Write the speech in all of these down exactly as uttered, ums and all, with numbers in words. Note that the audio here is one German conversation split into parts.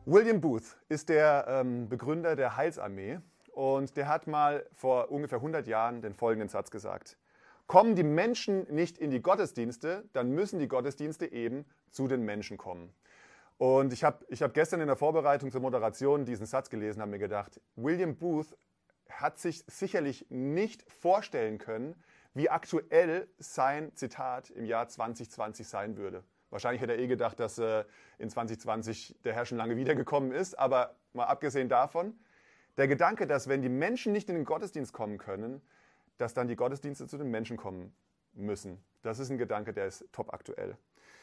William Booth ist der ähm, Begründer der Heilsarmee und der hat mal vor ungefähr hundert Jahren den folgenden Satz gesagt: Kommen die Menschen nicht in die Gottesdienste, dann müssen die Gottesdienste eben zu den Menschen kommen. Und ich habe ich hab gestern in der Vorbereitung zur Moderation diesen Satz gelesen und habe mir gedacht, William Booth hat sich sicherlich nicht vorstellen können, wie aktuell sein Zitat im Jahr zwanzig zwanzig sein würde. Wahrscheinlich hätte er eh gedacht, dass äh, in zwanzig zwanzig der Herr schon lange wiedergekommen ist, aber mal abgesehen davon, der Gedanke, dass wenn die Menschen nicht in den Gottesdienst kommen können, dass dann die Gottesdienste zu den Menschen kommen müssen. Das ist ein Gedanke, der ist top aktuell.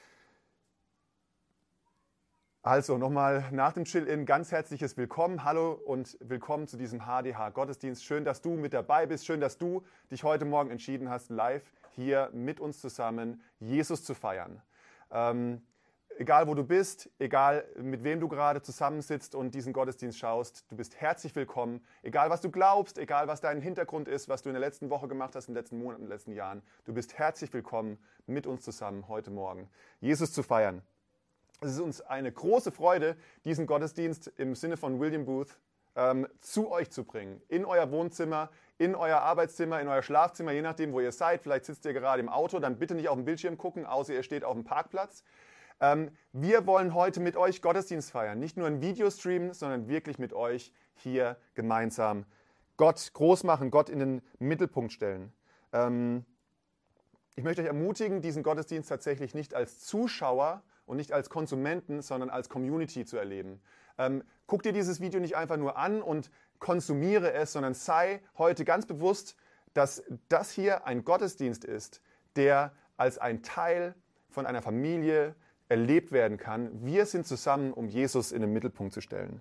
Also nochmal nach dem Chill-In ganz herzliches Willkommen. Hallo und willkommen zu diesem H D H-Gottesdienst. Schön, dass du mit dabei bist. Schön, dass du dich heute Morgen entschieden hast, live hier mit uns zusammen Jesus zu feiern. Ähm, egal wo du bist, egal mit wem du gerade zusammensitzt und diesen Gottesdienst schaust, du bist herzlich willkommen. Egal was du glaubst, egal was dein Hintergrund ist, was du in der letzten Woche gemacht hast, in den letzten Monaten, in den letzten Jahren, du bist herzlich willkommen mit uns zusammen heute Morgen Jesus zu feiern. Es ist uns eine große Freude, diesen Gottesdienst im Sinne von William Booth ähm, zu euch zu bringen. In euer Wohnzimmer, in euer Arbeitszimmer, in euer Schlafzimmer, je nachdem, wo ihr seid. Vielleicht sitzt ihr gerade im Auto, dann bitte nicht auf den Bildschirm gucken, außer ihr steht auf dem Parkplatz. Ähm, wir wollen heute mit euch Gottesdienst feiern. Nicht nur ein Videostream, sondern wirklich mit euch hier gemeinsam Gott groß machen, Gott in den Mittelpunkt stellen. Ähm, ich möchte euch ermutigen, diesen Gottesdienst tatsächlich nicht als Zuschauer und nicht als Konsumenten, sondern als Community zu erleben. Ähm, guck dir dieses Video nicht einfach nur an und konsumiere es, sondern sei heute ganz bewusst, dass das hier ein Gottesdienst ist, der als ein Teil von einer Familie erlebt werden kann. Wir sind zusammen, um Jesus in den Mittelpunkt zu stellen.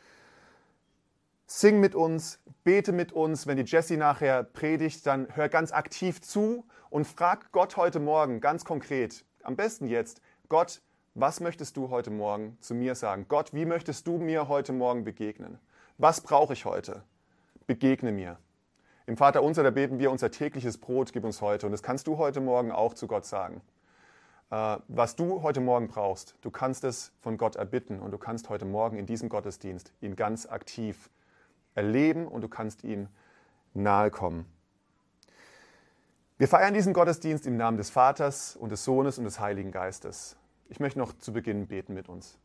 Sing mit uns, bete mit uns. Wenn die Jessie nachher predigt, dann hör ganz aktiv zu und frag Gott heute Morgen ganz konkret, am besten jetzt, Gott, was möchtest du heute Morgen zu mir sagen? Gott, wie möchtest du mir heute Morgen begegnen? Was brauche ich heute? Begegne mir. Im Vaterunser, da beten wir, unser tägliches Brot gib uns heute. Und das kannst du heute Morgen auch zu Gott sagen. Äh, was du heute Morgen brauchst, du kannst es von Gott erbitten. Und du kannst heute Morgen in diesem Gottesdienst ihn ganz aktiv erleben und du kannst ihm nahe kommen. Wir feiern diesen Gottesdienst im Namen des Vaters und des Sohnes und des Heiligen Geistes. Ich möchte noch zu Beginn beten mit uns.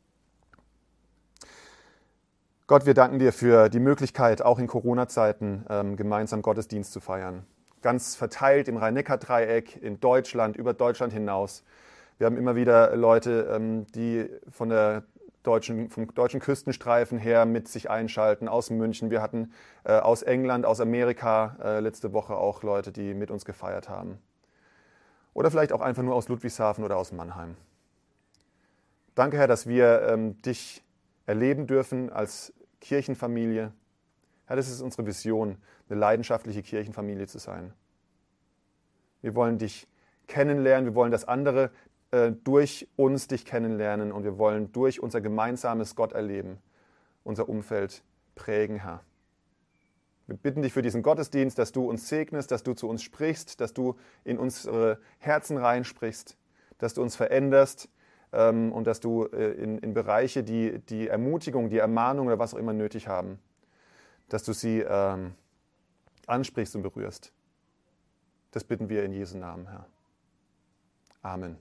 Gott, wir danken dir für die Möglichkeit, auch in Corona-Zeiten ähm, gemeinsam Gottesdienst zu feiern. Ganz verteilt im Rhein-Neckar-Dreieck, in Deutschland, über Deutschland hinaus. Wir haben immer wieder Leute, ähm, die von der deutschen, vom deutschen Küstenstreifen her mit sich einschalten, aus München. Wir hatten äh, aus England, aus Amerika äh, letzte Woche auch Leute, die mit uns gefeiert haben. Oder vielleicht auch einfach nur aus Ludwigshafen oder aus Mannheim. Danke, Herr, dass wir ähm, dich erleben dürfen als Kirchenfamilie. Herr, das ist unsere Vision, eine leidenschaftliche Kirchenfamilie zu sein. Wir wollen dich kennenlernen, wir wollen, dass andere äh, durch uns dich kennenlernen und wir wollen durch unser gemeinsames Gott erleben, unser Umfeld prägen, Herr. Wir bitten dich für diesen Gottesdienst, dass du uns segnest, dass du zu uns sprichst, dass du in unsere Herzen reinsprichst, dass du uns veränderst, und dass du in, in Bereiche, die die Ermutigung, die Ermahnung oder was auch immer nötig haben, dass du sie ähm, ansprichst und berührst. Das bitten wir in Jesu Namen, Herr. Amen.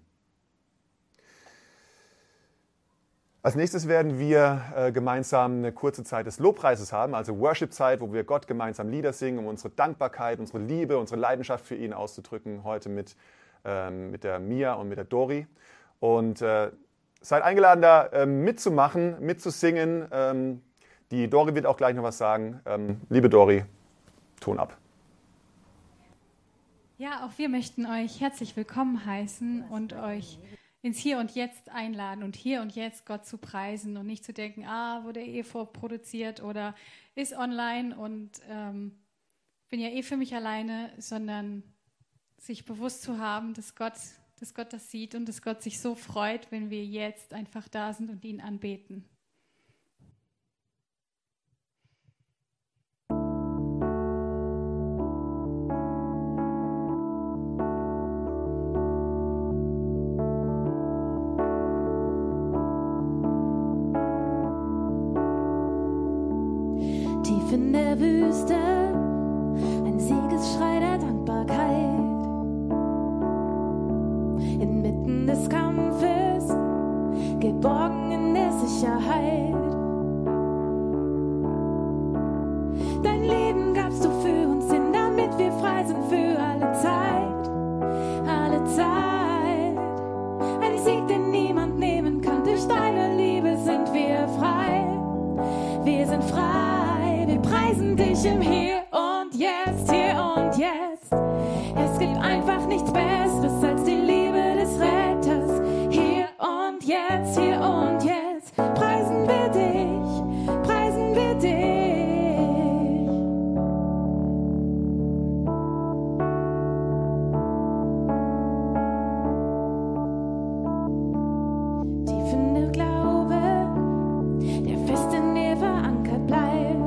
Als nächstes werden wir äh, gemeinsam eine kurze Zeit des Lobpreises haben, also Worship-Zeit, wo wir Gott gemeinsam Lieder singen, um unsere Dankbarkeit, unsere Liebe, unsere Leidenschaft für ihn auszudrücken, heute mit, ähm, mit der Mia und mit der Dori. Und äh, seid eingeladen, da äh, mitzumachen, mitzusingen. Ähm, die Dori wird auch gleich noch was sagen. Ähm, liebe Dori, Ton ab. Ja, auch wir möchten euch herzlich willkommen heißen und euch ins Hier und Jetzt einladen und hier und jetzt Gott zu preisen und nicht zu denken, ah, wurde eh vorproduziert oder ist online und ähm, bin ja eh für mich alleine, sondern sich bewusst zu haben, dass Gott dass Gott das sieht und dass Gott sich so freut, wenn wir jetzt einfach da sind und ihn anbeten. in der Wüste, ein Siegesschrei der Dankbarkeit. Inmitten des Kampfes, geborgen in der Sicherheit. Dein Leben gabst du für uns hin, damit wir frei sind für alle Zeit, alle Zeit. Ein Sieg, den niemand nehmen kann, durch deine Liebe sind wir frei. Wir sind frei, wir preisen dich im Hier und Jetzt, hier und jetzt. Es gibt einfach nichts Besseres als die Liebe des Retters. Hier und jetzt, hier und jetzt. Preisen wir dich, preisen wir dich. Tief in der Glaube, der fest in dir verankert bleibt.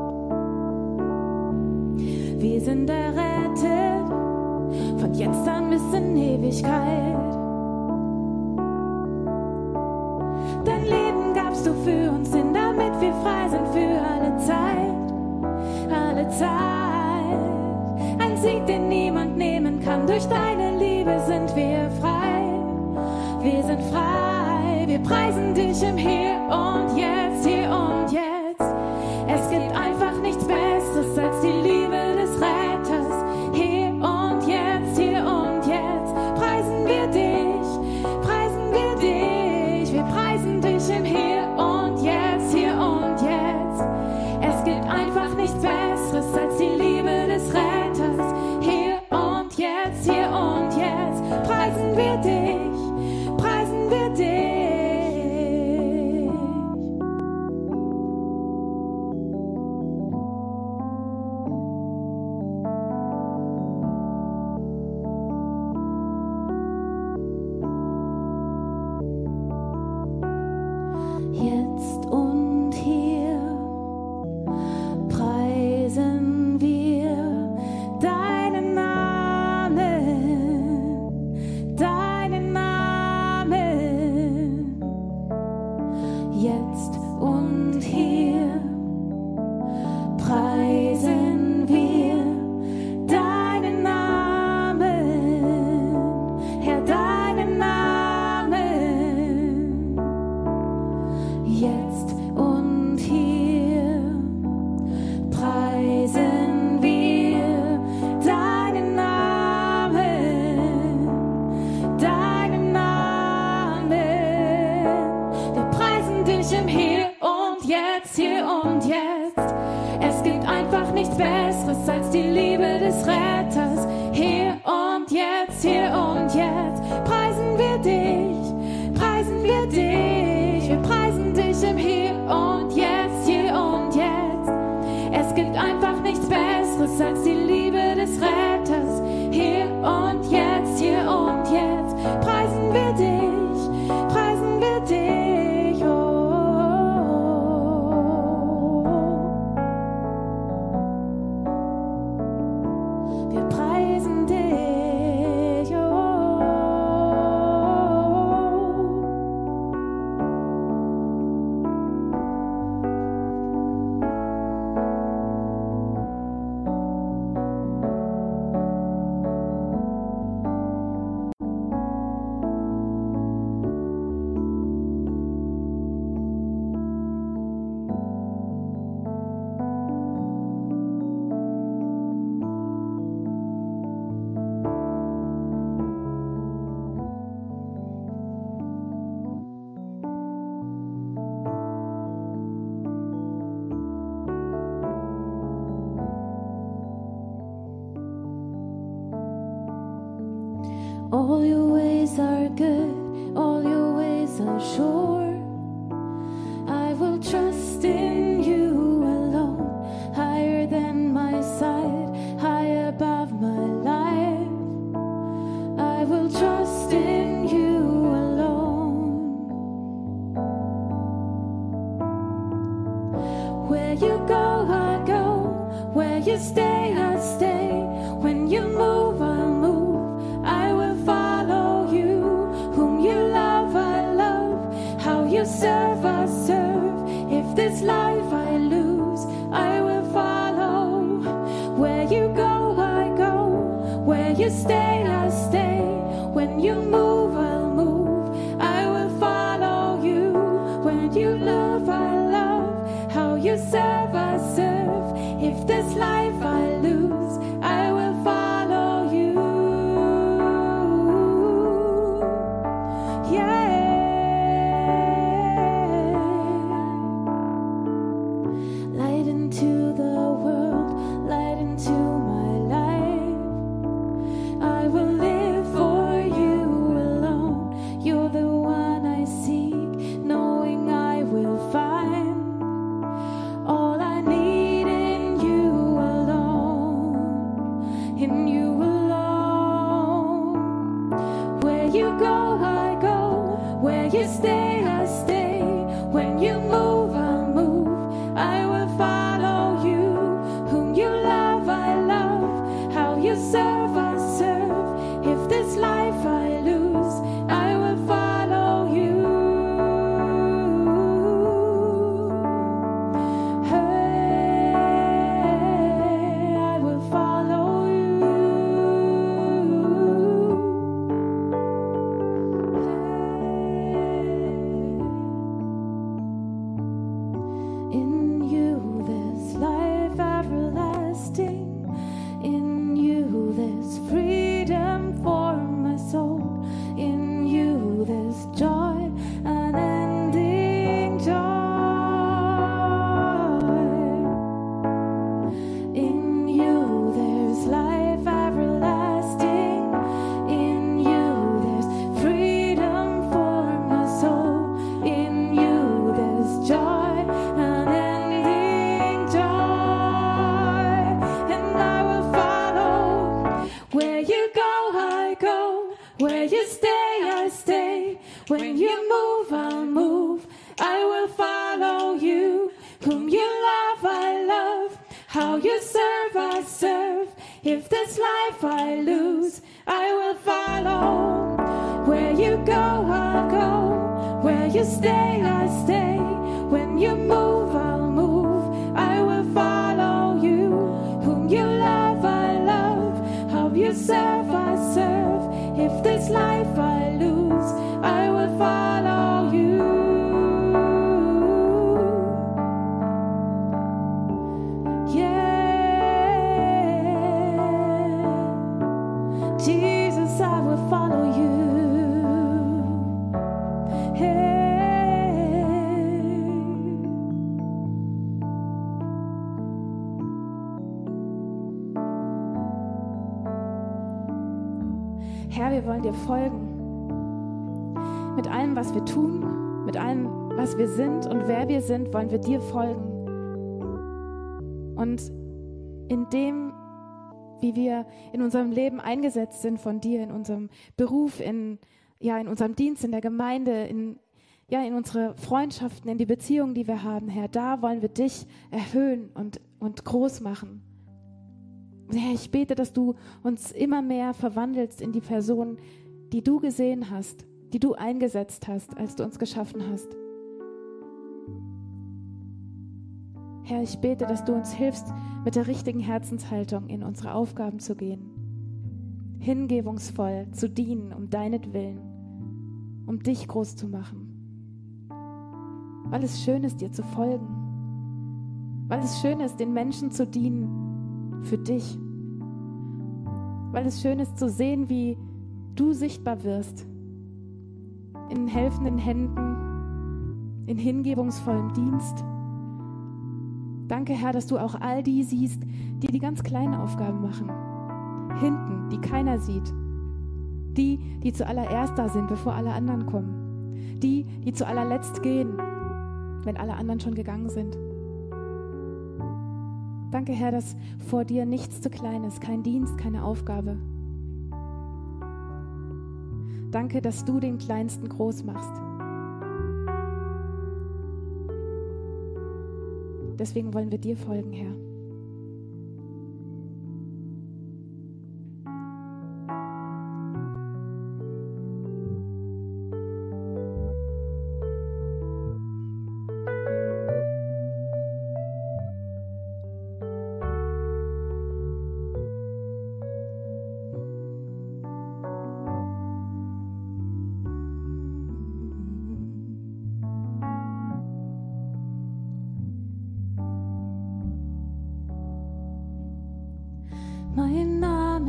Wir sind errettet, von jetzt an bis in Ewigkeit. Dein Leben gabst du für uns hin, damit wir frei sind für alle Zeit, alle Zeit. Ein Sieg, den niemand nehmen kann, durch deine Liebe sind wir frei. Wir sind frei, wir preisen dich im Hier und Jetzt, hier und jetzt. Es gibt einfach nichts Besseres als die Liebe des Retters. Hier und jetzt, hier und jetzt. Preisen wir dich, preisen wir dich. Wir preisen dich im Hier und Jetzt, hier und jetzt. Es gibt einfach nichts Besseres als die Liebe des Retters. Hier und jetzt, hier und jetzt. Preisen wir dich, preisen wir dich. Jetzt und hier preisen wir deinen Namen, deinen Namen. Jetzt und hier preisen wir deinen Namen, Herr, deinen Namen. Jetzt und hier preisen wir deinen Namen, deinen Namen. Wir preisen dich im Hier und Jetzt, hier und jetzt. Es gibt einfach nichts Besseres als die Liebe des Retters. Hier und jetzt, hier und jetzt. Preisen wir dich, preisen wir dich. Wir preisen dich im Hier und Jetzt, hier und jetzt. Es gibt einfach nichts Besseres als die Liebe des Retters. Hier und jetzt, hier und jetzt. Preisen wir dich, preisen wir dich. Oh. Wir preisen dich. Oh. All your ways are good, all your ways are sure. I will trust in you alone, higher than my sight, high above my life. I will trust in you alone. Where you go, I go. Where you stay, I stay. When you move, I'll move. I will follow you. Whom you love, I love. How you serve, I serve. If this life I lose, I will follow. you love, I love. How you serve, I serve. If this life I lose, I will follow you. Yeah. Light into the world, light into my life. I will live for you alone. You're the one I seek, knowing I will find all I need in you alone, in you alone. Where you go, I go. Where you stay, I stay. When you move, I'll move. I will follow you. Whom you love, I love. How you serve, I serve. If this life I lose, I will follow you. Hey, I will follow you. In you there's life everlasting. In you there's freedom for my soul. In you there's joy, unending joy. In you there's life everlasting. In you there's freedom for my soul. In you there's joy, unending joy. And I will follow. Where you go, I go. Where you stay, I stay. When you move, I'll move. I will follow you. Whom you love, I love. How you serve, I serve. If this life I lose, I will follow. Where you go, I'll go. Where you stay, I stay. When you move, I'll move. I will follow you. Whom you love, I love. How you serve, I serve. If this life I lose, I will follow you. Yeah. Jesus, I will follow you. Hey. Herr, wir wollen dir folgen. Mit allem, was wir tun, mit allem, was wir sind und wer wir sind, wollen wir dir folgen. Und in dem, wie wir in unserem Leben eingesetzt sind von dir, in unserem Beruf, in, ja, in unserem Dienst, in der Gemeinde, in, ja, in unsere Freundschaften, in die Beziehungen, die wir haben, Herr, da wollen wir dich erhöhen und, und groß machen. Herr, ich bete, dass du uns immer mehr verwandelst in die Person, die du gesehen hast, die du eingesetzt hast, als du uns geschaffen hast. Herr, ich bete, dass du uns hilfst, mit der richtigen Herzenshaltung in unsere Aufgaben zu gehen. Hingebungsvoll zu dienen, um deinetwillen, um dich groß zu machen. Weil es schön ist, dir zu folgen. Weil es schön ist, den Menschen zu dienen für dich. Weil es schön ist zu sehen, wie du sichtbar wirst. In helfenden Händen, in hingebungsvollem Dienst. Danke, Herr, dass du auch all die siehst, die die ganz kleinen Aufgaben machen. Hinten, die keiner sieht. Die, die zuallererst da sind, bevor alle anderen kommen. Die, die zu allerletzt gehen, wenn alle anderen schon gegangen sind. Danke, Herr, dass vor dir nichts zu klein ist, kein Dienst, keine Aufgabe. Danke, dass du den Kleinsten groß machst. Deswegen wollen wir dir folgen, Herr.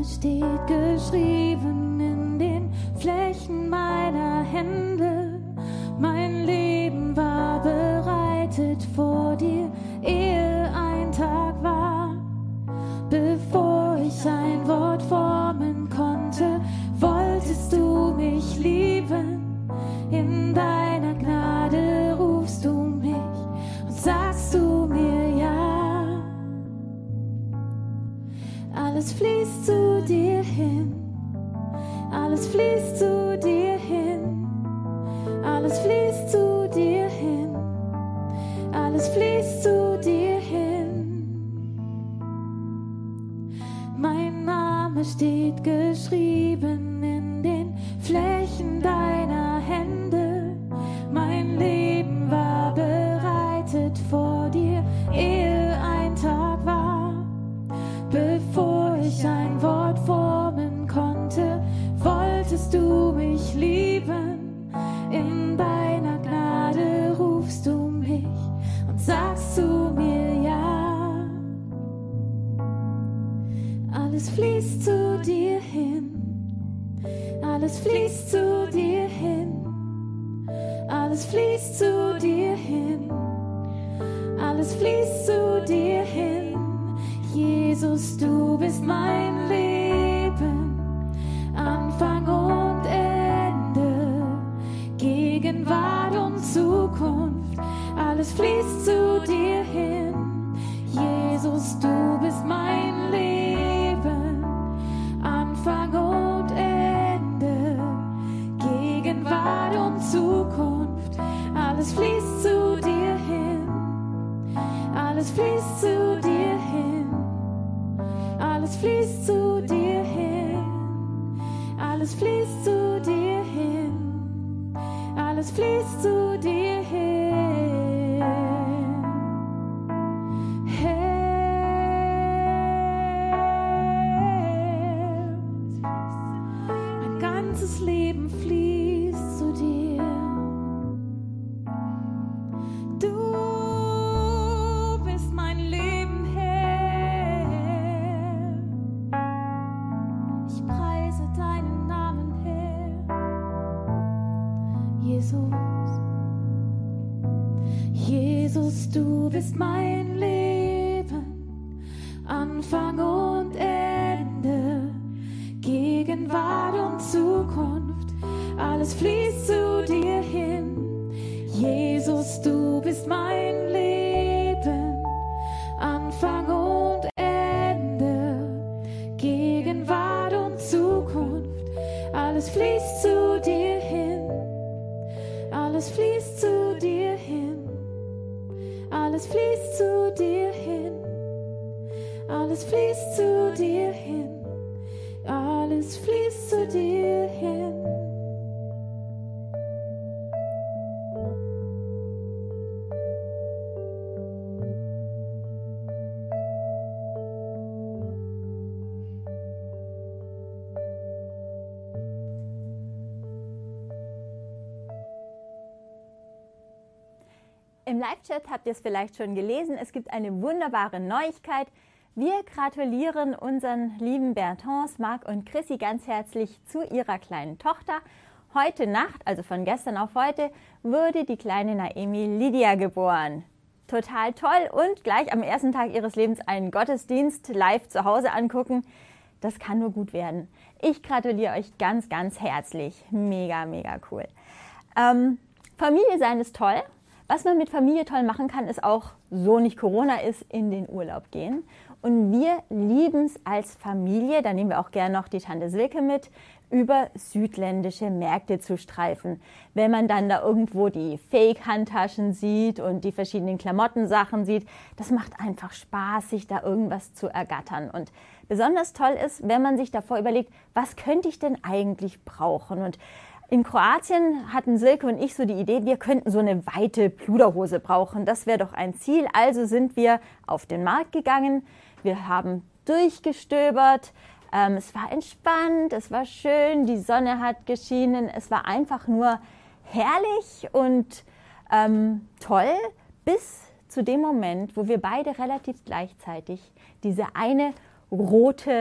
steht geschrieben in den Flächen meiner Hände. Mein Leben war bereitet vor dir, ehe ein Tag war. Bevor ich ein Wort formen konnte, wolltest du mich lieben. In deiner Gnade rufst du mich und sagst du mir ja. Alles fließt zu dir hin, alles fließt zu dir hin, alles fließt zu dir hin, alles fließt zu dir hin. Mein Name steht geschrieben in den Flächen deiner Hände. Mein Leben war bereitet vor dir, ehe ein Tag war. Bevor ich ein Wort formen konnte, wolltest du mich lieben. In deiner Gnade rufst du mich und sagst zu mir ja. Alles fließt zu dir hin, alles fließt zu dir hin, alles fließt zu dir hin, alles fließt zu dir hin. Jesus, du bist mein Leben, Anfang und Ende, Gegenwart und Zukunft, alles fließt zu dir hin. Jesus, du bist mein Leben, Anfang und Ende, Gegenwart und Zukunft, alles fließt zu dir hin, alles fließt zu dir hin, alles fließt zu dir hin, alles fließt zu dir hin, alles fließt zu dir hin. Mein ganzes Leben fließt zu dir. Du bist mein Leben, Herr. Ich preise deinen Namen, Herr. Jesus. Jesus, du bist mein Leben, Anfang und Ende, Gegenwart und Zukunft, alles fließt zu dir hin. Jesus, du bist mein Leben, Anfang und Ende, Gegenwart und Zukunft, alles fließt zu dir hin, alles fließt zu dir hin, alles fließt zu dir hin, alles fließt zu dir hin, alles fließt zu dir hin. Im Live-Chat habt ihr es vielleicht schon gelesen, es gibt eine wunderbare Neuigkeit. Wir gratulieren unseren lieben Bertons, Marc und Chrissy ganz herzlich zu ihrer kleinen Tochter. Heute Nacht, also von gestern auf heute, wurde die kleine Naemi Lydia geboren. Total toll und gleich am ersten Tag ihres Lebens einen Gottesdienst live zu Hause angucken. Das kann nur gut werden. Ich gratuliere euch ganz, ganz herzlich. Mega, mega cool. Ähm, Familie sein ist toll. Was man mit Familie toll machen kann, ist auch, so nicht Corona ist, in den Urlaub gehen. Und wir lieben es als Familie, da nehmen wir auch gerne noch die Tante Silke mit, über südländische Märkte zu streifen. Wenn man dann da irgendwo die Fake-Handtaschen sieht und die verschiedenen Klamottensachen sieht, das macht einfach Spaß, sich da irgendwas zu ergattern. Und besonders toll ist, wenn man sich davor überlegt, was könnte ich denn eigentlich brauchen? Und in Kroatien hatten Silke und ich so die Idee, wir könnten so eine weite Pluderhose brauchen. Das wäre doch ein Ziel. Also sind wir auf den Markt gegangen. Wir haben durchgestöbert. Ähm, es war entspannt, es war schön, die Sonne hat geschienen. Es war einfach nur herrlich und ähm, toll, bis zu dem Moment, wo wir beide relativ gleichzeitig diese eine rote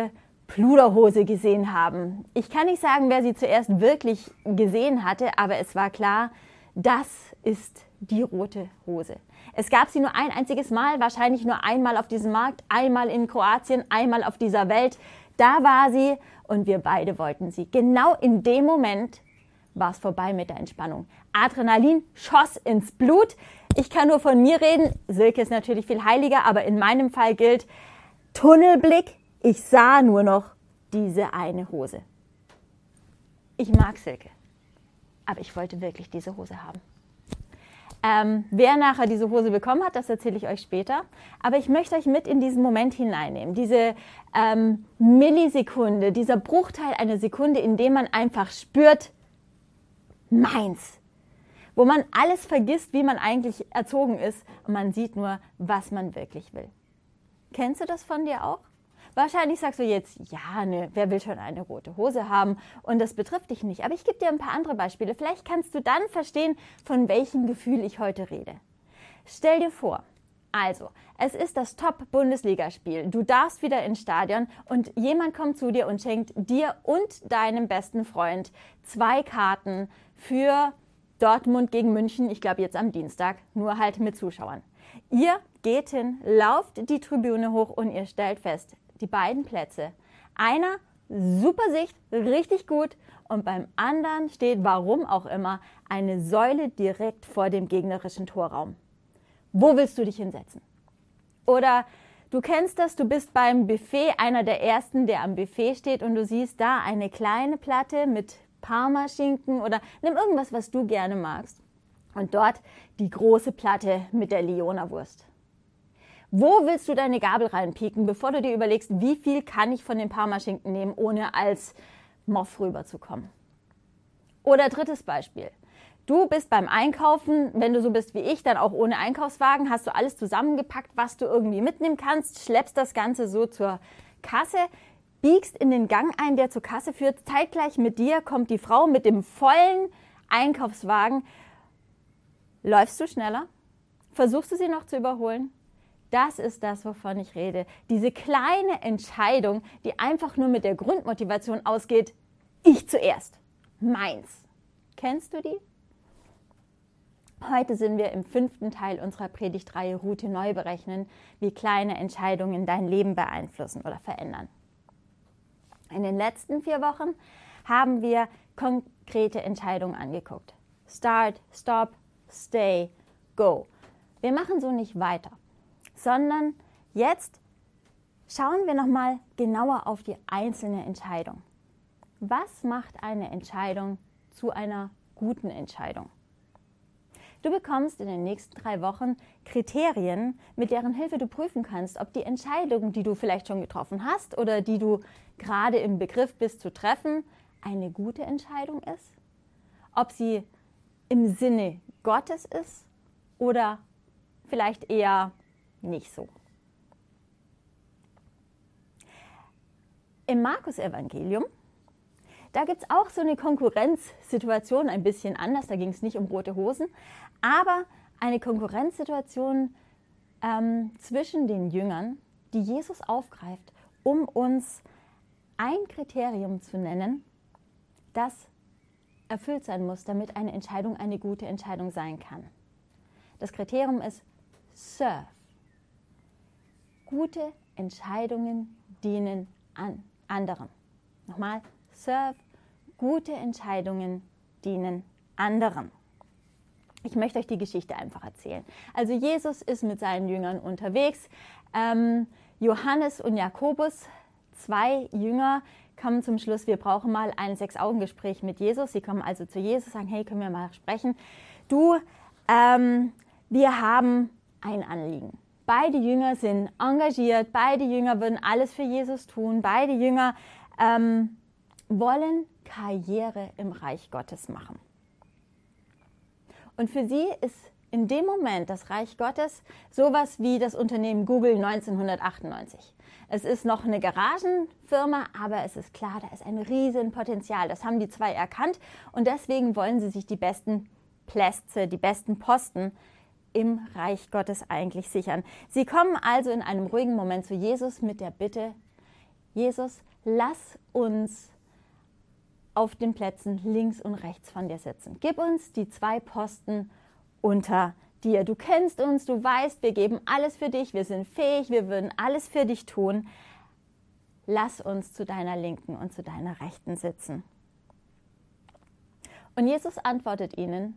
Pluderhose gesehen haben. Ich kann nicht sagen, wer sie zuerst wirklich gesehen hatte, aber es war klar, das ist die rote Hose. Es gab sie nur ein einziges Mal, wahrscheinlich nur einmal auf diesem Markt, einmal in Kroatien, einmal auf dieser Welt. Da war sie und wir beide wollten sie. Genau in dem Moment war es vorbei mit der Entspannung. Adrenalin schoss ins Blut. Ich kann nur von mir reden. Silke ist natürlich viel heiliger, aber in meinem Fall gilt Tunnelblick. Ich sah nur noch diese eine Hose. Ich mag Silke, aber ich wollte wirklich diese Hose haben. Ähm, wer nachher diese Hose bekommen hat, das erzähle ich euch später. Aber ich möchte euch mit in diesen Moment hineinnehmen. Diese ähm, Millisekunde, dieser Bruchteil einer Sekunde, in dem man einfach spürt, meins. Wo man alles vergisst, wie man eigentlich erzogen ist und man sieht nur, was man wirklich will. Kennst du das von dir auch? Wahrscheinlich sagst du jetzt, ja, ne, wer will schon eine rote Hose haben und das betrifft dich nicht. Aber ich gebe dir ein paar andere Beispiele. Vielleicht kannst du dann verstehen, von welchem Gefühl ich heute rede. Stell dir vor, also, es ist das Top-Bundesligaspiel. Du darfst wieder ins Stadion und jemand kommt zu dir und schenkt dir und deinem besten Freund zwei Karten für Dortmund gegen München, ich glaube jetzt am Dienstag, nur halt mit Zuschauern. Ihr geht hin, lauft die Tribüne hoch und ihr stellt fest, die beiden Plätze. Einer, super Sicht, richtig gut und beim anderen steht, warum auch immer, eine Säule direkt vor dem gegnerischen Torraum. Wo willst du dich hinsetzen? Oder du kennst das, du bist beim Buffet, einer der Ersten, der am Buffet steht und du siehst da eine kleine Platte mit Parmaschinken oder nimm irgendwas, was du gerne magst. Und dort die große Platte mit der Leona-Wurst. Wo willst du deine Gabel reinpieken, bevor du dir überlegst, wie viel kann ich von den Parmaschinken nehmen, ohne als Moff rüberzukommen? Oder drittes Beispiel. Du bist beim Einkaufen, wenn du so bist wie ich, dann auch ohne Einkaufswagen, hast du alles zusammengepackt, was du irgendwie mitnehmen kannst, schleppst das Ganze so zur Kasse, biegst in den Gang ein, der zur Kasse führt. Zeitgleich mit dir kommt die Frau mit dem vollen Einkaufswagen. Läufst du schneller? Versuchst du sie noch zu überholen? Das ist das, wovon ich rede. Diese kleine Entscheidung, die einfach nur mit der Grundmotivation ausgeht, ich zuerst, meins. Kennst du die? Heute sind wir im fünften Teil unserer Predigtreihe Route neu berechnen, wie kleine Entscheidungen dein Leben beeinflussen oder verändern. In den letzten vier Wochen haben wir konkrete Entscheidungen angeguckt. Start, Stop, Stay, Go. Wir machen so nicht weiter, sondern jetzt schauen wir nochmal genauer auf die einzelne Entscheidung. Was macht eine Entscheidung zu einer guten Entscheidung? Du bekommst in den nächsten drei Wochen Kriterien, mit deren Hilfe du prüfen kannst, ob die Entscheidung, die du vielleicht schon getroffen hast oder die du gerade im Begriff bist zu treffen, eine gute Entscheidung ist, ob sie im Sinne Gottes ist oder vielleicht eher nicht so. Im Markus-Evangelium, da gibt es auch so eine Konkurrenzsituation, ein bisschen anders, da ging es nicht um rote Hosen, aber eine Konkurrenzsituation ähm, zwischen den Jüngern, die Jesus aufgreift, um uns ein Kriterium zu nennen, das erfüllt sein muss, damit eine Entscheidung eine gute Entscheidung sein kann. Das Kriterium ist Serve. Gute Entscheidungen dienen an anderen. Nochmal, Serve. Gute Entscheidungen dienen anderen. Ich möchte euch die Geschichte einfach erzählen. Also Jesus ist mit seinen Jüngern unterwegs. Ähm, Johannes und Jakobus, zwei Jünger, kommen zum Schluss, wir brauchen mal ein Sechs-Augen-Gespräch mit Jesus. Sie kommen also zu Jesus, sagen, hey, können wir mal sprechen? Du, ähm, wir haben ein Anliegen. Beide Jünger sind engagiert, beide Jünger würden alles für Jesus tun, beide Jünger ähm, wollen Karriere im Reich Gottes machen. Und für sie ist in dem Moment das Reich Gottes sowas wie das Unternehmen Google neunzehnhundertachtundneunzig. Es ist noch eine Garagenfirma, aber es ist klar, da ist ein Riesenpotenzial. Das haben die zwei erkannt und deswegen wollen sie sich die besten Plätze, die besten Posten im Reich Gottes eigentlich sichern. Sie kommen also in einem ruhigen Moment zu Jesus mit der Bitte, Jesus, lass uns auf den Plätzen links und rechts von dir sitzen. Gib uns die zwei Posten unter dir. Du kennst uns, du weißt, wir geben alles für dich, wir sind fähig, wir würden alles für dich tun. Lass uns zu deiner Linken und zu deiner Rechten sitzen. Und Jesus antwortet ihnen,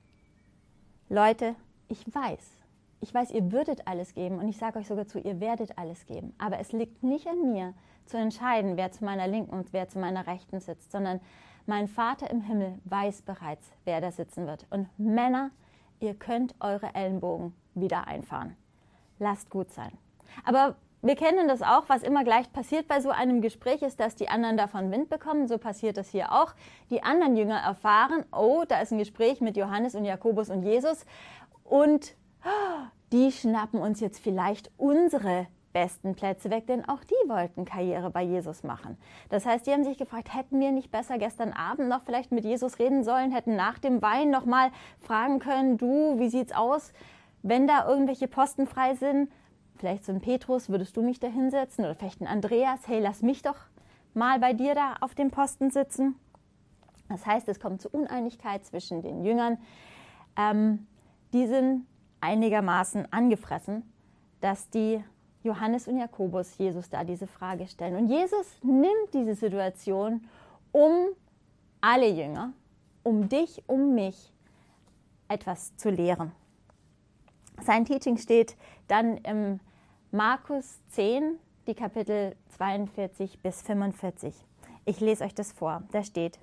Leute, ich weiß, ich weiß, ihr würdet alles geben und ich sage euch sogar zu, ihr werdet alles geben. Aber es liegt nicht an mir, zu entscheiden, wer zu meiner Linken und wer zu meiner Rechten sitzt, sondern mein Vater im Himmel weiß bereits, wer da sitzen wird. Und Männer, ihr könnt eure Ellenbogen wieder einfahren. Lasst gut sein. Aber wir kennen das auch, was immer gleich passiert bei so einem Gespräch ist, dass die anderen davon Wind bekommen. So passiert das hier auch. Die anderen Jünger erfahren, oh, da ist ein Gespräch mit Johannes und Jakobus und Jesus und oh, die schnappen uns jetzt vielleicht unsere besten Plätze weg, denn auch die wollten Karriere bei Jesus machen. Das heißt, die haben sich gefragt, hätten wir nicht besser gestern Abend noch vielleicht mit Jesus reden sollen, hätten nach dem Wein noch mal fragen können, du, wie sieht's aus, wenn da irgendwelche Posten frei sind, vielleicht so ein Petrus, würdest du mich da hinsetzen oder vielleicht ein Andreas, hey, lass mich doch mal bei dir da auf dem Posten sitzen. Das heißt, es kommt zu Uneinigkeit zwischen den Jüngern. Ähm, die sind einigermaßen angefressen, dass die Johannes und Jakobus Jesus da diese Frage stellen. Und Jesus nimmt diese Situation, um alle Jünger, um dich, um mich etwas zu lehren. Sein Teaching steht dann im Markus zehn, die Kapitel zweiundvierzig bis fünfundvierzig. Ich lese euch das vor. Da steht,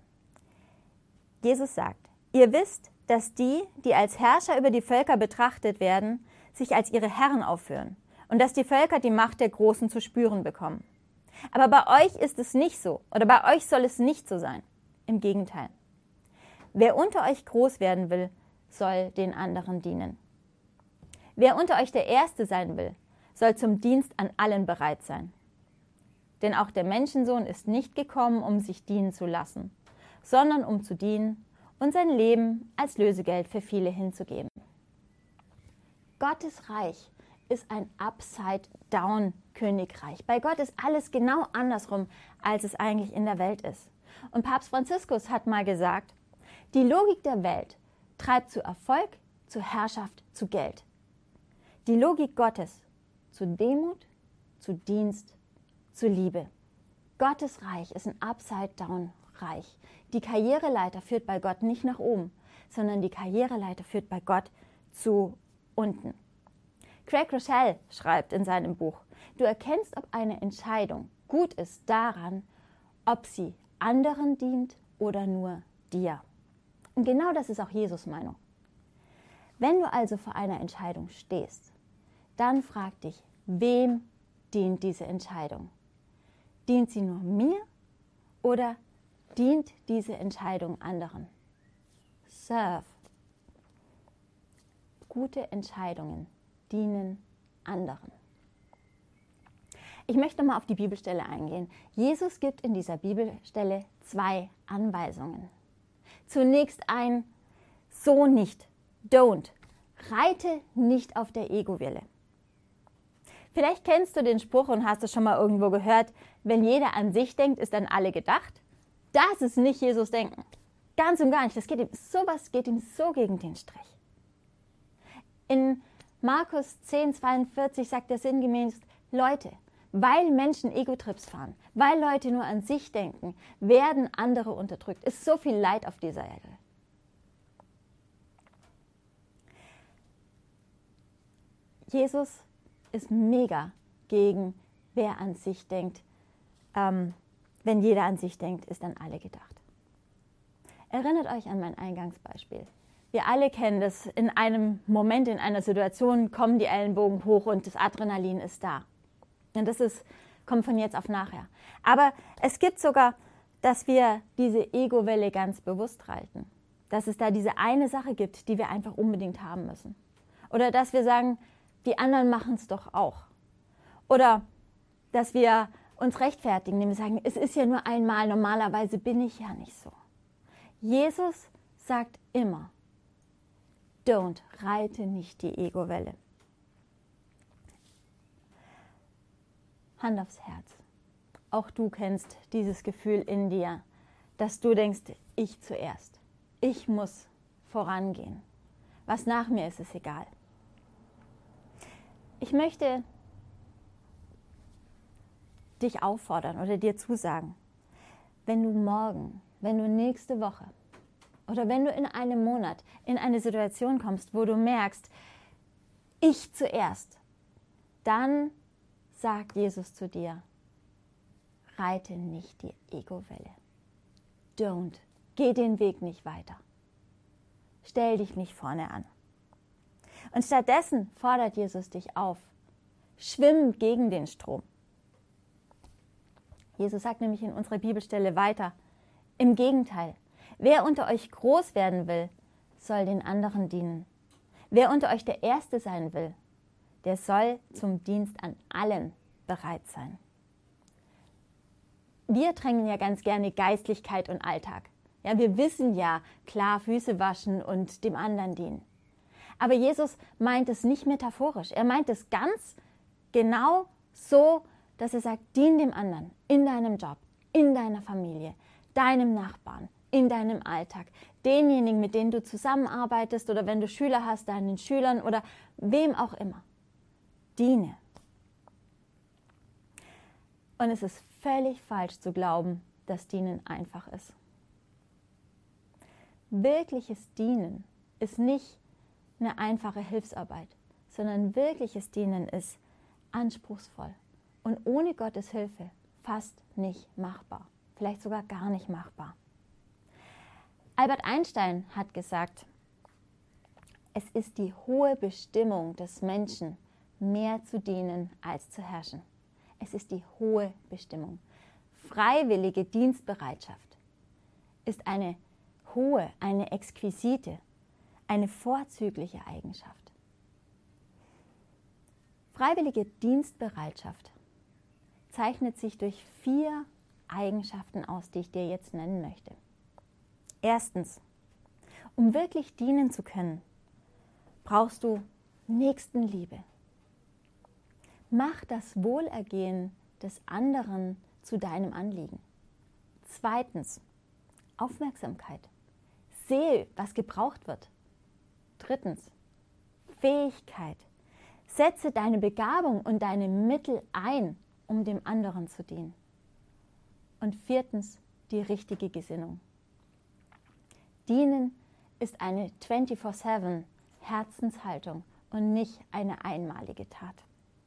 Jesus sagt, ihr wisst, dass die, die als Herrscher über die Völker betrachtet werden, sich als ihre Herren aufführen. Und dass die Völker die Macht der Großen zu spüren bekommen. Aber bei euch ist es nicht so, oder bei euch soll es nicht so sein. Im Gegenteil. Wer unter euch groß werden will, soll den anderen dienen. Wer unter euch der Erste sein will, soll zum Dienst an allen bereit sein. Denn auch der Menschensohn ist nicht gekommen, um sich dienen zu lassen, sondern um zu dienen und sein Leben als Lösegeld für viele hinzugeben. Gottes Reich ist ein Upside-Down-Königreich. Bei Gott ist alles genau andersrum, als es eigentlich in der Welt ist. Und Papst Franziskus hat mal gesagt, die Logik der Welt treibt zu Erfolg, zu Herrschaft, zu Geld. Die Logik Gottes zu Demut, zu Dienst, zu Liebe. Gottes Reich ist ein Upside-Down-Reich. Die Karriereleiter führt bei Gott nicht nach oben, sondern die Karriereleiter führt bei Gott zu unten. Craig Rochelle schreibt in seinem Buch, du erkennst, ob eine Entscheidung gut ist daran, ob sie anderen dient oder nur dir. Und genau das ist auch Jesus' Meinung. Wenn du also vor einer Entscheidung stehst, dann frag dich, wem dient diese Entscheidung? Dient sie nur mir oder dient diese Entscheidung anderen? Serve. Gute Entscheidungen dienen anderen. Ich möchte mal auf die Bibelstelle eingehen. Jesus gibt in dieser Bibelstelle zwei Anweisungen. Zunächst ein so nicht, don't. Reite nicht auf der Ego-Welle. Vielleicht kennst du den Spruch und hast es schon mal irgendwo gehört, wenn jeder an sich denkt, ist an alle gedacht. Das ist nicht Jesus Denken. Ganz und gar nicht. Das geht ihm, sowas geht ihm so gegen den Strich. In Markus zehn, zweiundvierzig sagt er sinngemäß, Leute, weil Menschen Ego-Trips fahren, weil Leute nur an sich denken, werden andere unterdrückt. Ist so viel Leid auf dieser Erde. Jesus ist mega gegen wer an sich denkt. Ähm, wenn jeder an sich denkt, ist an alle gedacht. Erinnert euch an mein Eingangsbeispiel. Wir alle kennen das, in einem Moment, in einer Situation kommen die Ellenbogen hoch und das Adrenalin ist da. Und das ist, kommt von jetzt auf nachher. Aber es gibt sogar, dass wir diese Ego-Welle ganz bewusst reiten. Dass es da diese eine Sache gibt, die wir einfach unbedingt haben müssen. Oder dass wir sagen, die anderen machen es doch auch. Oder dass wir uns rechtfertigen, indem wir sagen, es ist ja nur einmal, normalerweise bin ich ja nicht so. Jesus sagt immer, don't, reite nicht die Ego-Welle. Hand aufs Herz. auch du kennst dieses Gefühl in dir, dass du denkst, ich zuerst. Ich muss vorangehen. Was nach mir ist, ist egal. Ich möchte dich auffordern oder dir zusagen, wenn du morgen, wenn du nächste Woche oder wenn du in einem Monat in eine Situation kommst, wo du merkst, ich zuerst, dann sagt Jesus zu dir, reite nicht die Ego-Welle. Don't. Geh den Weg nicht weiter. Stell dich nicht vorne an. Und stattdessen fordert Jesus dich auf, schwimm gegen den Strom. Jesus sagt nämlich in unserer Bibelstelle weiter, im Gegenteil, wer unter euch groß werden will, soll den anderen dienen. Wer unter euch der Erste sein will, der soll zum Dienst an allen bereit sein. Wir drängen ja ganz gerne Geistlichkeit und Alltag. Ja, wir wissen ja, klar, Füße waschen und dem anderen dienen. Aber Jesus meint es nicht metaphorisch. Er meint es ganz genau so, dass er sagt, dien dem anderen in deinem Job, in deiner Familie, deinem Nachbarn, in deinem Alltag, denjenigen, mit denen du zusammenarbeitest oder wenn du Schüler hast, deinen Schülern oder wem auch immer. Diene. Und es ist völlig falsch zu glauben, dass Dienen einfach ist. Wirkliches Dienen ist nicht eine einfache Hilfsarbeit, sondern wirkliches Dienen ist anspruchsvoll und ohne Gottes Hilfe fast nicht machbar, vielleicht sogar gar nicht machbar. Albert Einstein hat gesagt, es ist die hohe Bestimmung des Menschen, mehr zu dienen als zu herrschen. Es ist die hohe Bestimmung. Freiwillige Dienstbereitschaft ist eine hohe, eine exquisite, eine vorzügliche Eigenschaft. Freiwillige Dienstbereitschaft zeichnet sich durch vier Eigenschaften aus, die ich dir jetzt nennen möchte. Erstens, um wirklich dienen zu können, brauchst du Nächstenliebe. Mach das Wohlergehen des anderen zu deinem Anliegen. Zweitens, Aufmerksamkeit. Sehe, was gebraucht wird. Drittens, Fähigkeit. Setze deine Begabung und deine Mittel ein, um dem anderen zu dienen. Und viertens, die richtige Gesinnung. Dienen ist eine vierundzwanzig sieben Herzenshaltung und nicht eine einmalige Tat.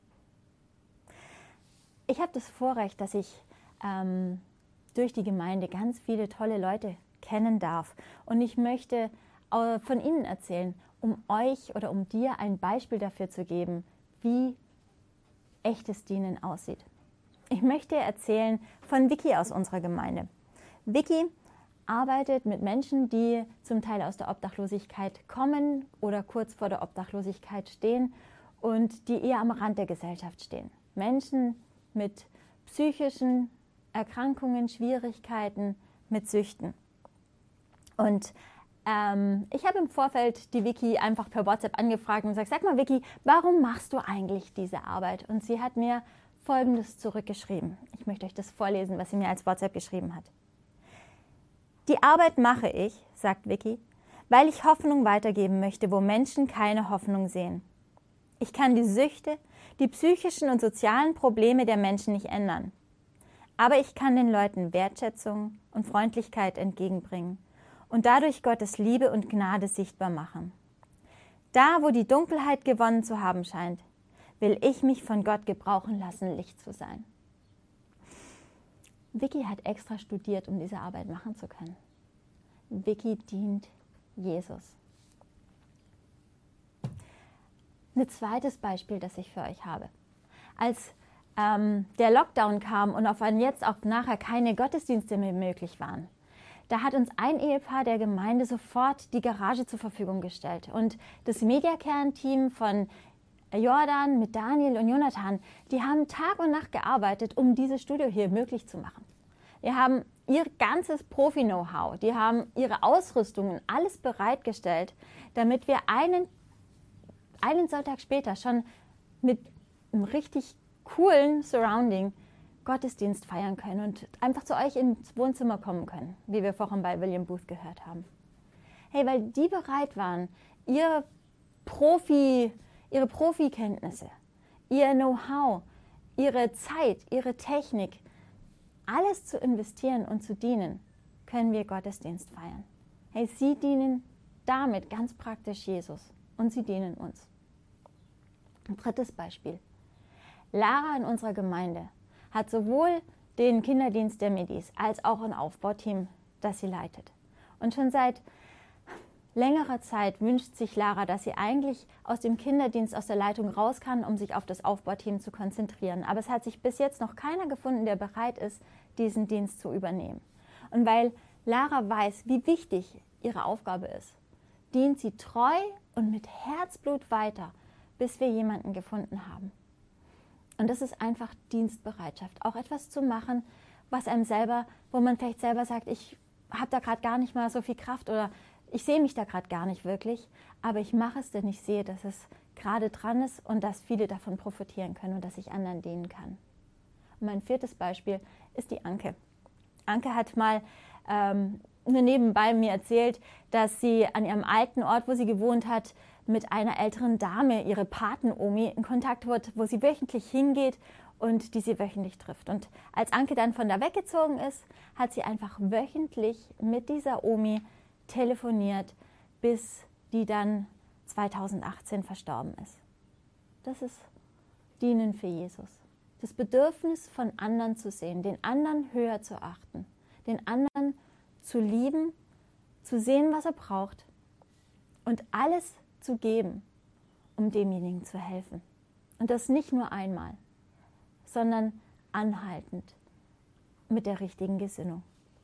Ich habe das Vorrecht, dass ich ähm, durch die Gemeinde ganz viele tolle Leute kennen darf. Und ich möchte äh, von ihnen erzählen, um euch oder um dir ein Beispiel dafür zu geben, wie echtes Dienen aussieht. Ich möchte erzählen von Vicky aus unserer Gemeinde. Vicky arbeitet mit Menschen, die zum Teil aus der Obdachlosigkeit kommen oder kurz vor der Obdachlosigkeit stehen und die eher am Rand der Gesellschaft stehen. Menschen mit psychischen Erkrankungen, Schwierigkeiten, mit Süchten. Und ähm, ich habe im Vorfeld die Vicky einfach per WhatsApp angefragt und gesagt, sag mal Vicky, warum machst du eigentlich diese Arbeit? Und sie hat mir Folgendes zurückgeschrieben. Ich möchte euch das vorlesen, was sie mir als WhatsApp geschrieben hat. Die Arbeit mache ich, sagt Vicky, weil ich Hoffnung weitergeben möchte, wo Menschen keine Hoffnung sehen. Ich kann die Süchte, die psychischen und sozialen Probleme der Menschen nicht ändern. Aber ich kann den Leuten Wertschätzung und Freundlichkeit entgegenbringen und dadurch Gottes Liebe und Gnade sichtbar machen. Da, wo die Dunkelheit gewonnen zu haben scheint, will ich mich von Gott gebrauchen lassen, Licht zu sein. Vicky hat extra studiert, um diese Arbeit machen zu können. Vicky dient Jesus. Ein zweites Beispiel, das ich für euch habe. Als ähm, der Lockdown kam und auf einen jetzt auch nachher keine Gottesdienste mehr möglich waren, da hat uns ein Ehepaar der Gemeinde sofort die Garage zur Verfügung gestellt. Und das Mediakern-Team von Jordan mit Daniel und Jonathan, die haben Tag und Nacht gearbeitet, um dieses Studio hier möglich zu machen. Die haben ihr ganzes Profi-Know-how, die haben ihre Ausrüstungen, alles bereitgestellt, damit wir einen, einen Sonntag später schon mit einem richtig coolen Surrounding Gottesdienst feiern können und einfach zu euch ins Wohnzimmer kommen können, wie wir vorhin bei William Booth gehört haben. Hey, weil die bereit waren, ihre Profi, ihre Profikenntnisse, ihr Know-how, ihre Zeit, ihre Technik, alles zu investieren und zu dienen, können wir Gottesdienst feiern. Hey, sie dienen damit ganz praktisch Jesus und sie dienen uns. Ein drittes Beispiel. Lara in unserer Gemeinde hat sowohl den Kinderdienst der Midis als auch ein Aufbauteam, das sie leitet. Und schon seit längerer Zeit wünscht sich Lara, dass sie eigentlich aus dem Kinderdienst, aus der Leitung raus kann, um sich auf das Aufbauteam zu konzentrieren. Aber es hat sich bis jetzt noch keiner gefunden, der bereit ist, diesen Dienst zu übernehmen. Und weil Lara weiß, wie wichtig ihre Aufgabe ist, dient sie treu und mit Herzblut weiter, bis wir jemanden gefunden haben. Und das ist einfach Dienstbereitschaft, auch etwas zu machen, was einem selber, wo man vielleicht selber sagt, ich habe da gerade gar nicht mal so viel Kraft oder ich sehe mich da gerade gar nicht wirklich, aber ich mache es, denn ich sehe, dass es gerade dran ist und dass viele davon profitieren können und dass ich anderen dienen kann. Und mein viertes Beispiel ist die Anke. Anke hat mal ähm, nur nebenbei mir erzählt, dass sie an ihrem alten Ort, wo sie gewohnt hat, mit einer älteren Dame, ihre Paten-Omi, in Kontakt wird, wo sie wöchentlich hingeht und die sie wöchentlich trifft. Und als Anke dann von da weggezogen ist, hat sie einfach wöchentlich mit dieser Omi telefoniert, bis die dann zweitausendachtzehn verstorben ist. Das ist Dienen für Jesus. Das Bedürfnis von anderen zu sehen, den anderen höher zu achten, den anderen zu lieben, zu sehen, was er braucht und alles zu geben, um demjenigen zu helfen. Und das nicht nur einmal, sondern anhaltend mit der richtigen Gesinnung.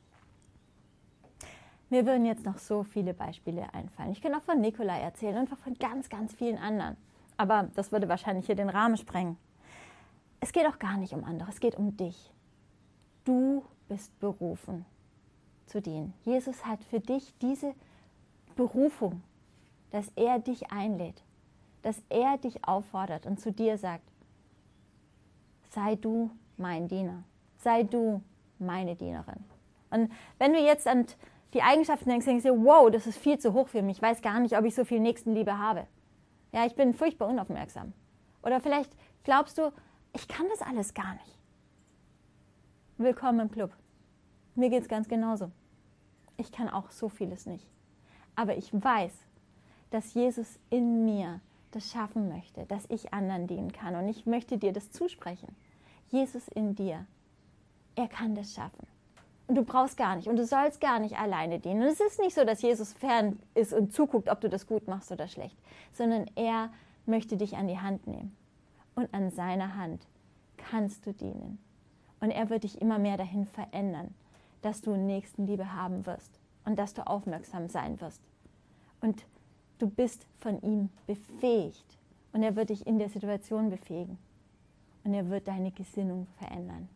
Mir würden jetzt noch so viele Beispiele einfallen. Ich könnte auch von Nikolai erzählen und von ganz, ganz vielen anderen. Aber das würde wahrscheinlich hier den Rahmen sprengen. Es geht auch gar nicht um andere, es geht um dich. Du bist berufen zu dienen. Jesus hat für dich diese Berufung, dass er dich einlädt, dass er dich auffordert und zu dir sagt, sei du mein Diener, sei du meine Dienerin. Und wenn du jetzt an die Eigenschaften denkst, denkst du, wow, das ist viel zu hoch für mich, ich weiß gar nicht, ob ich so viel Nächstenliebe habe. Ja, ich bin furchtbar unaufmerksam. Oder vielleicht glaubst du, ich kann das alles gar nicht. Willkommen im Club. Mir geht es ganz genauso. Ich kann auch so vieles nicht. Aber ich weiß, dass Jesus in mir das schaffen möchte, dass ich anderen dienen kann. Und ich möchte dir das zusprechen. Jesus in dir, er kann das schaffen. Und du brauchst gar nicht und du sollst gar nicht alleine dienen. Und es ist nicht so, dass Jesus fern ist und zuguckt, ob du das gut machst oder schlecht, sondern er möchte dich an die Hand nehmen. Und an seiner Hand kannst du dienen. Und er wird dich immer mehr dahin verändern, dass du Nächstenliebe haben wirst und dass du aufmerksam sein wirst. Und du bist von ihm befähigt. Und er wird dich in der Situation befähigen. Und er wird deine Gesinnung verändern.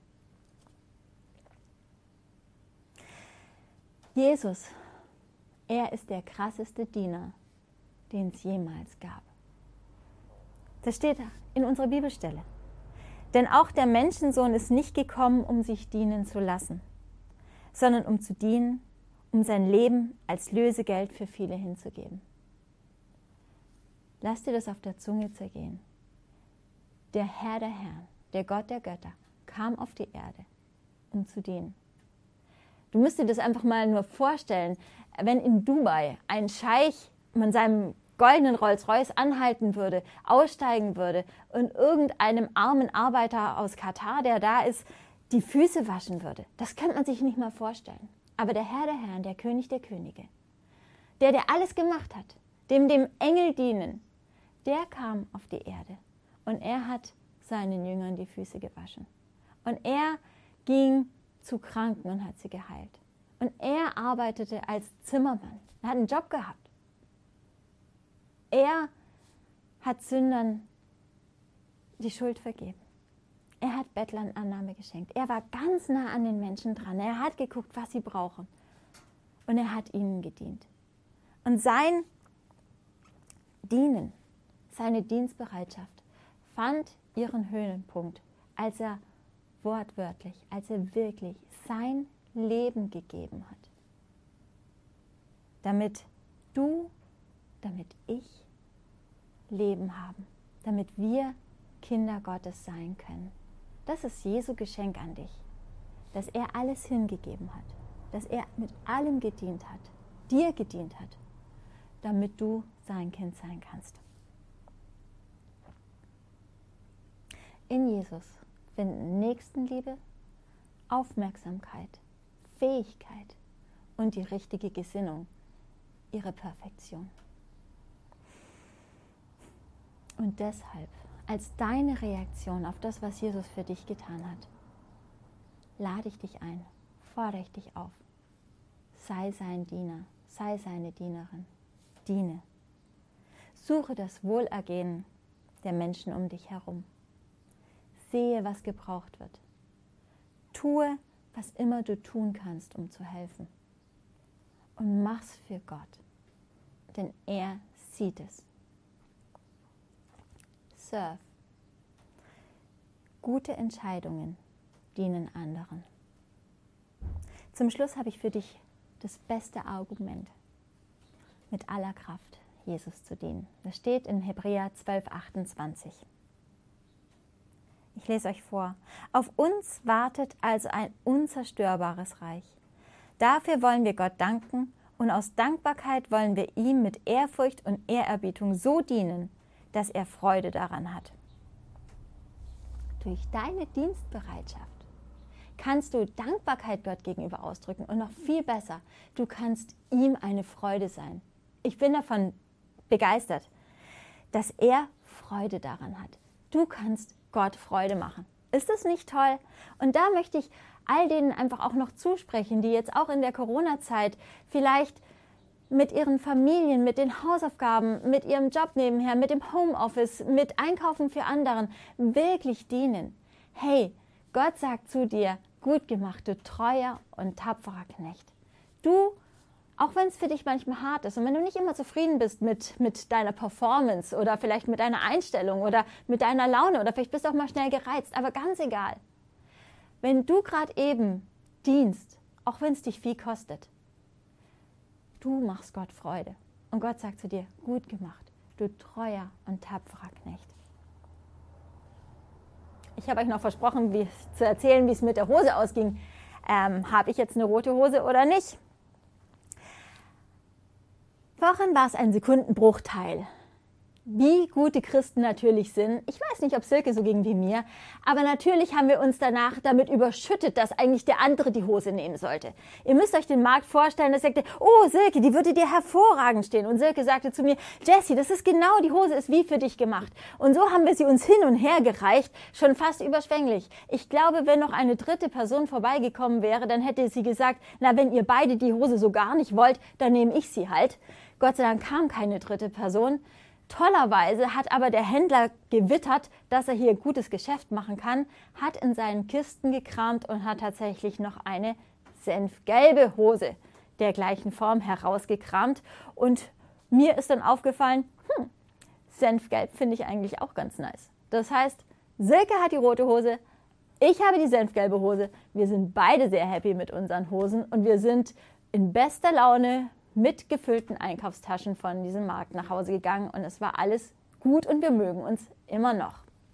Jesus, er ist der krasseste Diener, den es jemals gab. Das steht in unserer Bibelstelle. Denn auch der Menschensohn ist nicht gekommen, um sich dienen zu lassen, sondern um zu dienen, um sein Leben als Lösegeld für viele hinzugeben. Lass dir das auf der Zunge zergehen. Der Herr der Herren, der Gott der Götter, kam auf die Erde, um zu dienen. Du musst dir das einfach mal nur vorstellen, wenn in Dubai ein Scheich mit seinem goldenen Rolls-Royce anhalten würde, aussteigen würde und irgendeinem armen Arbeiter aus Katar, der da ist, die Füße waschen würde. Das könnte man sich nicht mal vorstellen. Aber der Herr der Herren, der König der Könige, der, der alles gemacht hat, dem dem Engel dienen, der kam auf die Erde und er hat seinen Jüngern die Füße gewaschen. Und er ging zu Kranken und hat sie geheilt. Und er arbeitete als Zimmermann. Er hat einen Job gehabt. Er hat Sündern die Schuld vergeben. Er hat Bettlern Annahme geschenkt. Er war ganz nah an den Menschen dran. Er hat geguckt, was sie brauchen. Und er hat ihnen gedient. Und sein Dienen, seine Dienstbereitschaft fand ihren Höhepunkt, als er wortwörtlich, als er wirklich sein Leben gegeben hat, damit du, damit ich Leben haben, damit wir Kinder Gottes sein können. Das ist Jesu Geschenk an dich, dass er alles hingegeben hat, dass er mit allem gedient hat, dir gedient hat, damit du sein Kind sein kannst. In Jesus finden Nächstenliebe, Aufmerksamkeit, Fähigkeit und die richtige Gesinnung ihre Perfektion. Und deshalb, als deine Reaktion auf das, was Jesus für dich getan hat, lade ich dich ein, fordere ich dich auf. Sei sein Diener, sei seine Dienerin, diene. Suche das Wohlergehen der Menschen um dich herum. Sehe, was gebraucht wird. Tue, was immer du tun kannst, um zu helfen. Und mach's für Gott, denn er sieht es. Serve. Gute Entscheidungen dienen anderen. Zum Schluss habe ich für dich das beste Argument, mit aller Kraft Jesus zu dienen. Das steht in Hebräer zwölf, achtundzwanzig. Ich lese euch vor. Auf uns wartet also ein unzerstörbares Reich. Dafür wollen wir Gott danken und aus Dankbarkeit wollen wir ihm mit Ehrfurcht und Ehrerbietung so dienen, dass er Freude daran hat. Durch deine Dienstbereitschaft kannst du Dankbarkeit Gott gegenüber ausdrücken und noch viel besser, du kannst ihm eine Freude sein. Ich bin davon begeistert, dass er Freude daran hat. Du kannst Gott Freude machen. Ist das nicht toll? Und da möchte ich all denen einfach auch noch zusprechen, die jetzt auch in der Corona-Zeit vielleicht mit ihren Familien, mit den Hausaufgaben, mit ihrem Job nebenher, mit dem Homeoffice, mit Einkaufen für anderen wirklich dienen. Hey, Gott sagt zu dir, gut gemacht, du treuer und tapferer Knecht. Du, auch wenn es für dich manchmal hart ist und wenn du nicht immer zufrieden bist mit, mit deiner Performance oder vielleicht mit deiner Einstellung oder mit deiner Laune oder vielleicht bist du auch mal schnell gereizt, aber ganz egal. Wenn du gerade eben dienst, auch wenn es dich viel kostet, du machst Gott Freude. Und Gott sagt zu dir, gut gemacht, du treuer und tapferer Knecht. Ich habe euch noch versprochen, wie, zu erzählen, wie es mit der Hose ausging. Ähm, habe ich jetzt eine rote Hose oder nicht? Vorhin war es ein Sekundenbruchteil. Wie gute Christen natürlich sind. Ich weiß nicht, ob Silke so ging wie mir, aber natürlich haben wir uns danach damit überschüttet, dass eigentlich der andere die Hose nehmen sollte. Ihr müsst euch den Markt vorstellen, dass sagte, oh Silke, die würde dir hervorragend stehen. Und Silke sagte zu mir, Jessie, das ist genau, die Hose ist wie für dich gemacht. Und so haben wir sie uns hin und her gereicht, schon fast überschwänglich. Ich glaube, wenn noch eine dritte Person vorbeigekommen wäre, dann hätte sie gesagt, na, wenn ihr beide die Hose so gar nicht wollt, dann nehme ich sie halt. Gott sei Dank kam keine dritte Person. Tollerweise hat aber der Händler gewittert, dass er hier gutes Geschäft machen kann, hat in seinen Kisten gekramt und hat tatsächlich noch eine senfgelbe Hose der gleichen Form herausgekramt. Und mir ist dann aufgefallen, hm, Senfgelb finde ich eigentlich auch ganz nice. Das heißt, Silke hat die rote Hose, ich habe die senfgelbe Hose. Wir sind beide sehr happy mit unseren Hosen und wir sind in bester Laune mit gefüllten Einkaufstaschen von diesem Markt nach Hause gegangen und es war alles gut und wir mögen uns immer noch.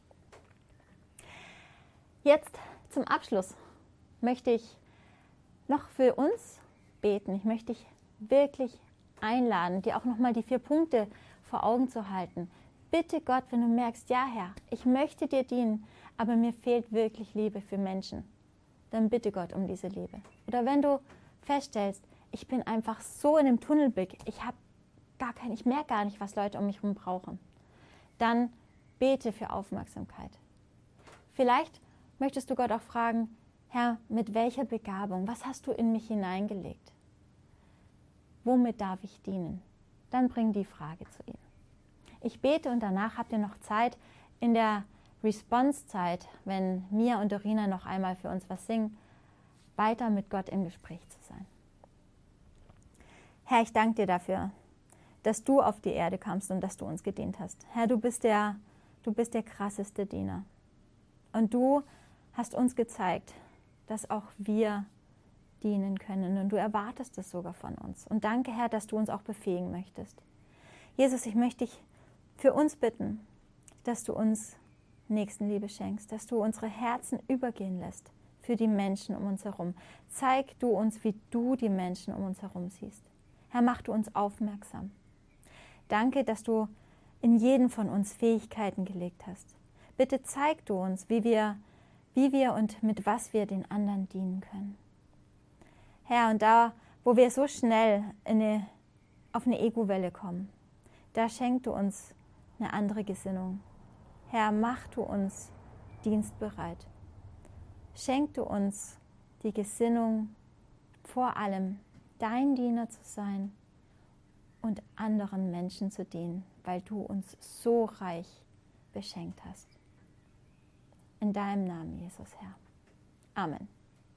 Jetzt zum Abschluss möchte ich noch für uns beten. Ich möchte dich wirklich einladen, dir auch nochmal die vier Punkte vor Augen zu halten. Bitte Gott, wenn du merkst, ja Herr, ich möchte dir dienen, aber mir fehlt wirklich Liebe für Menschen, dann bitte Gott um diese Liebe. Oder wenn du feststellst, ich bin einfach so in einem Tunnelblick, ich habe gar kein, ich merke gar nicht, was Leute um mich herum brauchen. Dann bete für Aufmerksamkeit. Vielleicht möchtest du Gott auch fragen, Herr, mit welcher Begabung, was hast du in mich hineingelegt? Womit darf ich dienen? Dann bring die Frage zu ihm. Ich bete und danach habt ihr noch Zeit in der Response-Zeit, wenn Mia und Dorina noch einmal für uns was singen, weiter mit Gott im Gespräch zu sein. Herr, ich danke dir dafür, dass du auf die Erde kamst und dass du uns gedient hast. Herr, du bist der, du bist der krasseste Diener. Und du hast uns gezeigt, dass auch wir dienen können und du erwartest es sogar von uns. Und danke, Herr, dass du uns auch befähigen möchtest. Jesus, ich möchte dich für uns bitten, dass du uns Nächstenliebe schenkst, dass du unsere Herzen übergehen lässt für die Menschen um uns herum. Zeig du uns, wie du die Menschen um uns herum siehst. Herr, mach du uns aufmerksam. Danke, dass du in jeden von uns Fähigkeiten gelegt hast. Bitte zeig du uns, wie wir, wie wir und mit was wir den anderen dienen können. Herr, und da, wo wir so schnell in eine, auf eine Ego-Welle kommen, da schenk du uns eine andere Gesinnung. Herr, mach du uns dienstbereit. Schenk du uns die Gesinnung, vor allem dein Diener zu sein und anderen Menschen zu dienen, weil du uns so reich beschenkt hast. In deinem Namen, Jesus, Herr. Amen.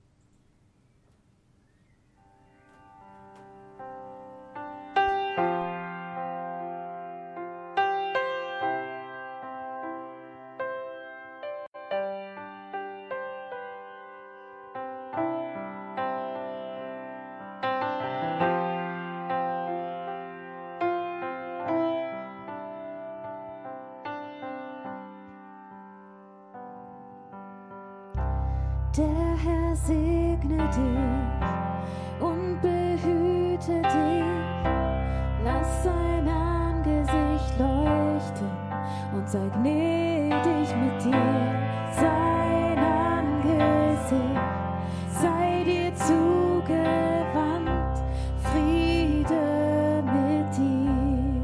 Der Herr segne dich und behüte dich. Lass sein Angesicht leuchten und sei gnädig mit dir. Sein Angesicht sei dir zugewandt, Friede mit dir.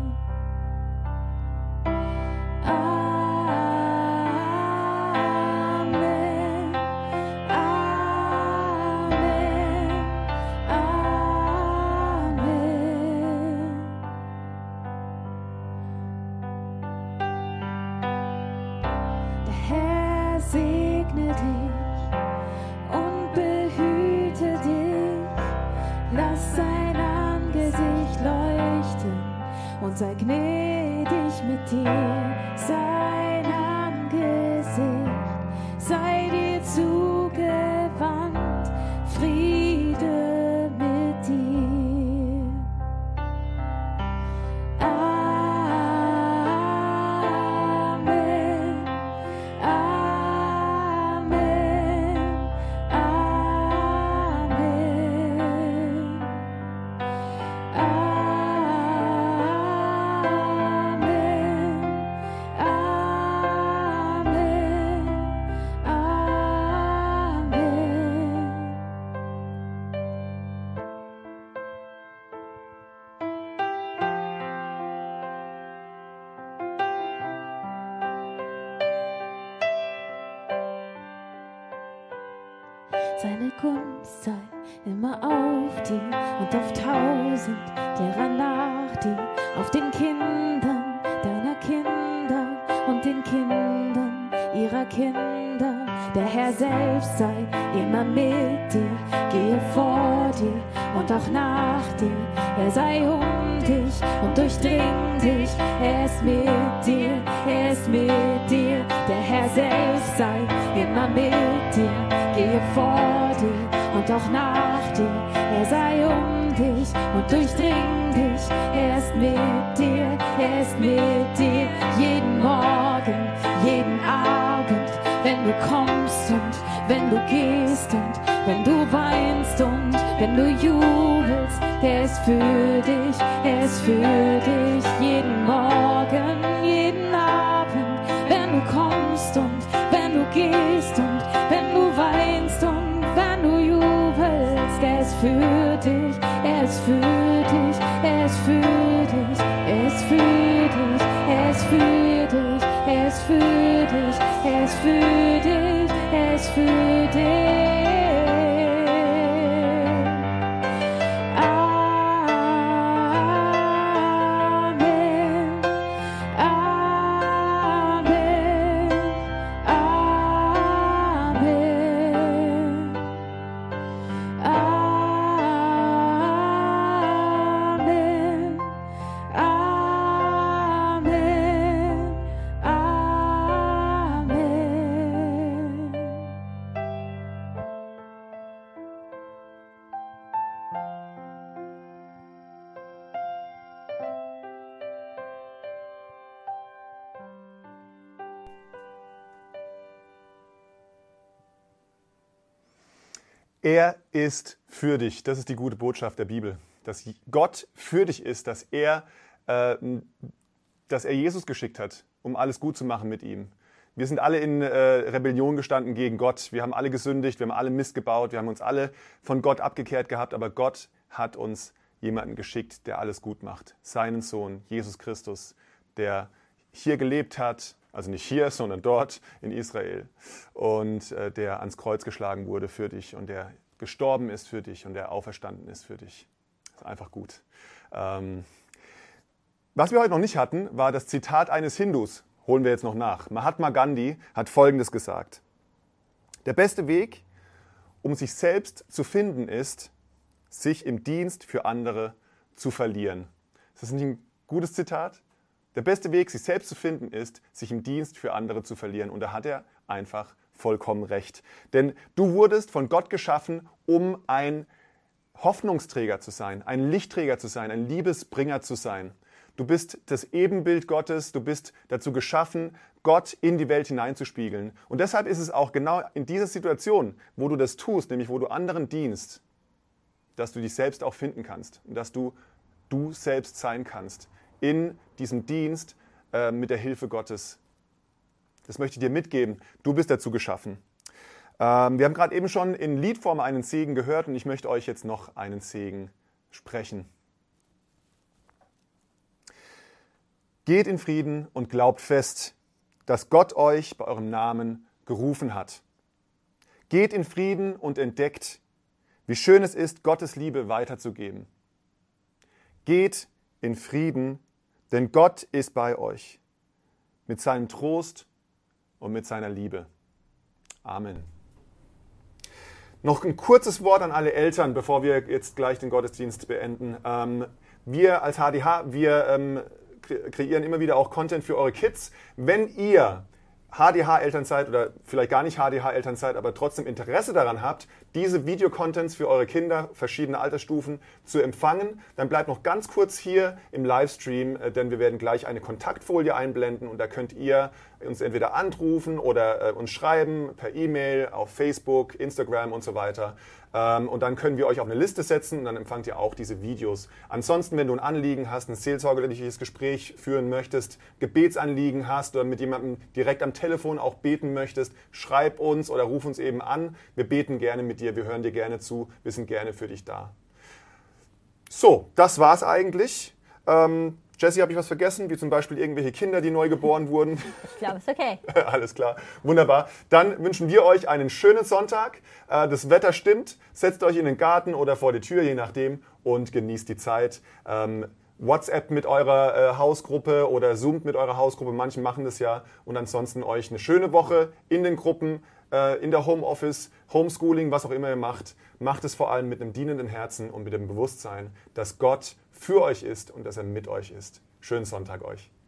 Amen. Segne dich und behüte dich. Lass sein Angesicht leuchten und sei gnädig mit dir. Sein Angesicht sei dir zugewandt, Friede mit dir. Amen. Amen. Amen. Seine Gunst sei immer auf dir und auf tausend derer nach dir, auf den Kindern deiner Kinder und den Kindern ihrer Kinder. Der Herr selbst sei immer mit dir, gehe vor dir und auch nach dir. Er sei um dich und durchdring dich, er ist mit dir, er ist mit dir. Der Herr selbst sei immer mit dir, gehe vor dir und auch nach dir. Er sei um dich und durchdring dich, er ist mit dir, er ist mit dir. Jeden Morgen, jeden Abend, wenn du kommst und wenn du gehst und wenn du weinst und wenn du jubelst, er ist für dich, er ist für dich. Jeden Morgen, jeden Abend, wenn du kommst und wenn du gehst und wenn du weinst und wenn du jubelst, er ist für dich, er ist für dich, er ist für dich, er ist für dich, er ist für dich, er ist für dich, er ist für dich, er ist für dich. Er ist für dich. Das ist die gute Botschaft der Bibel. Dass Gott für dich ist, dass er, äh, dass er Jesus geschickt hat, um alles gut zu machen mit ihm. Wir sind alle in äh, Rebellion gestanden gegen Gott. Wir haben alle gesündigt, wir haben alle Mist gebaut, wir haben uns alle von Gott abgekehrt gehabt. Aber Gott hat uns jemanden geschickt, der alles gut macht. Seinen Sohn, Jesus Christus, der hier gelebt hat, also nicht hier, sondern dort in Israel. Und äh, der ans Kreuz geschlagen wurde für dich und der gestorben ist für dich und der auferstanden ist für dich. Das ist einfach gut. Ähm, was wir heute noch nicht hatten, war das Zitat eines Hindus. Holen wir jetzt noch nach. Mahatma Gandhi hat Folgendes gesagt. Der beste Weg, um sich selbst zu finden, ist, sich im Dienst für andere zu verlieren. Ist das nicht ein gutes Zitat? Der beste Weg, sich selbst zu finden, ist, sich im Dienst für andere zu verlieren. Und da hat er einfach vollkommen recht. Denn du wurdest von Gott geschaffen, um ein Hoffnungsträger zu sein, ein Lichtträger zu sein, ein Liebesbringer zu sein. Du bist das Ebenbild Gottes, du bist dazu geschaffen, Gott in die Welt hineinzuspiegeln. Und deshalb ist es auch genau in dieser Situation, wo du das tust, nämlich wo du anderen dienst, dass du dich selbst auch finden kannst und dass du du selbst sein kannst in diesem Dienst äh, mit der Hilfe Gottes. Das möchte ich dir mitgeben. Du bist dazu geschaffen. Ähm, wir haben gerade eben schon in Liedform einen Segen gehört und ich möchte euch jetzt noch einen Segen sprechen. Geht in Frieden und glaubt fest, dass Gott euch bei eurem Namen gerufen hat. Geht in Frieden und entdeckt, wie schön es ist, Gottes Liebe weiterzugeben. Geht in Frieden, denn Gott ist bei euch, mit seinem Trost und mit seiner Liebe. Amen. Noch ein kurzes Wort an alle Eltern, bevor wir jetzt gleich den Gottesdienst beenden. Ähm, wir als H D H, wir ähm, kreieren immer wieder auch Content für eure Kids. Wenn ihr H D H-Eltern seid oder vielleicht gar nicht H D H-Eltern seid, aber trotzdem Interesse daran habt, diese Videocontents für eure Kinder, verschiedene Altersstufen, zu empfangen, dann bleibt noch ganz kurz hier im Livestream, denn wir werden gleich eine Kontaktfolie einblenden und da könnt ihr uns entweder anrufen oder äh, uns schreiben per E-Mail, auf Facebook, Instagram und so weiter. Ähm, und dann können wir euch auf eine Liste setzen und dann empfangt ihr auch diese Videos. Ansonsten, wenn du ein Anliegen hast, ein seelsorgerliches Gespräch führen möchtest, Gebetsanliegen hast oder mit jemandem direkt am Telefon auch beten möchtest, schreib uns oder ruf uns eben an. Wir beten gerne mit dir, wir hören dir gerne zu, wir sind gerne für dich da. So, das war's eigentlich. Ähm, Jessie, habe ich was vergessen? Wie zum Beispiel irgendwelche Kinder, die neu geboren wurden? Ich glaube, es ist okay. Alles klar, wunderbar. Dann wünschen wir euch einen schönen Sonntag. Das Wetter stimmt. Setzt euch in den Garten oder vor die Tür, je nachdem, und genießt die Zeit. WhatsApp mit eurer Hausgruppe oder Zoomt mit eurer Hausgruppe. Manche machen das ja. Und ansonsten euch eine schöne Woche in den Gruppen, in der Homeoffice, Homeschooling, was auch immer ihr macht. Macht es vor allem mit einem dienenden Herzen und mit dem Bewusstsein, dass Gott für euch ist und dass er mit euch ist. Schönen Sonntag euch.